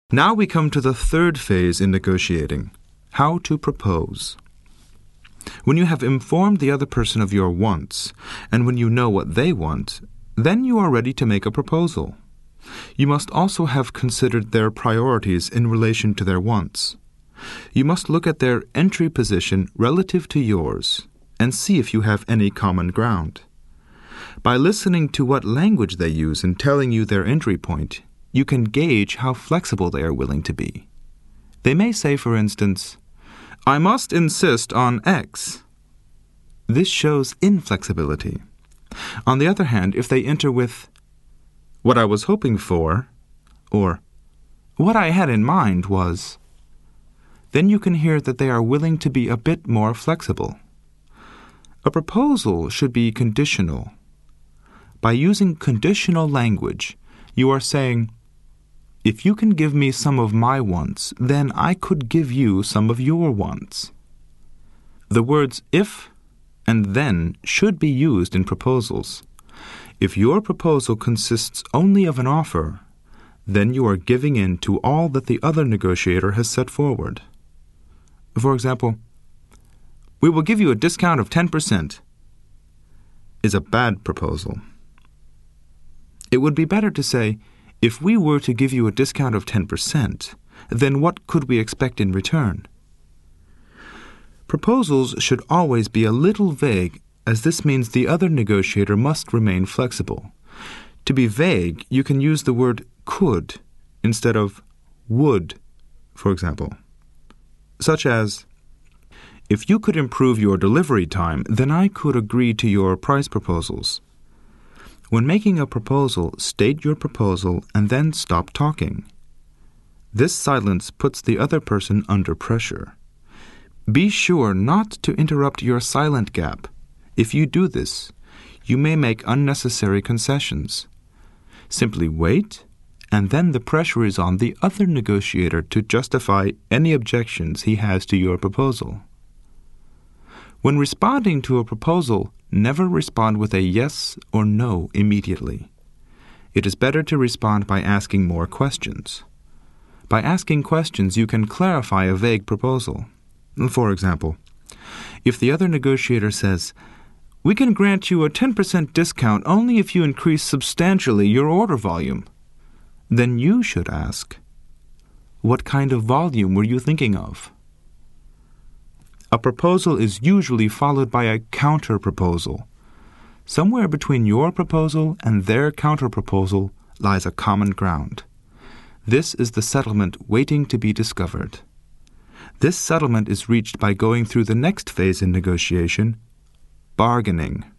Now we come to the third phase in negotiating, how to propose. When you have informed the other person of your wants, and when you know what they want, then you are ready to make a proposal. You must also have considered their priorities in relation to their wants. You must look at their entry position relative to yours and see if you have any common ground. By listening to what language they use in telling you their entry point, you can gauge how flexible they are willing to be. They may say, for instance, "I must insist on X." This shows inflexibility. On the other hand, if they enter with, "What I was hoping for," or "What I had in mind was," then you can hear that they are willing to be a bit more flexible. A proposal should be conditional. By using conditional language, you are saying, "If you can give me some of my wants, then I could give you some of your wants." The words "if" and "then" should be used in proposals. If your proposal consists only of an offer, then you are giving in to all that the other negotiator has set forward. For example, "We will give you a discount of 10%, is a bad proposal. It would be better to say, "If we were to give you a discount of 10%, then what could we expect in return?" Proposals should always be a little vague, as this means the other negotiator must remain flexible. To be vague, you can use the word "could" instead of "would," for example. Such as, "If you could improve your delivery time, then I could agree to your price proposals." When making a proposal, state your proposal and then stop talking. This silence puts the other person under pressure. Be sure not to interrupt your silent gap. If you do this, you may make unnecessary concessions. Simply wait, and then the pressure is on the other negotiator to justify any objections he has to your proposal. When responding to a proposal, never respond with a yes or no immediately. It is better to respond by asking more questions. By asking questions, you can clarify a vague proposal. For example, if the other negotiator says, "We can grant you a 10% discount only if you increase substantially your order volume," then you should ask, "What kind of volume were you thinking of?" A proposal is usually followed by a counter-proposal. Somewhere between your proposal and their counter-proposal lies a common ground. This is the settlement waiting to be discovered. This settlement is reached by going through the next phase in negotiation, bargaining.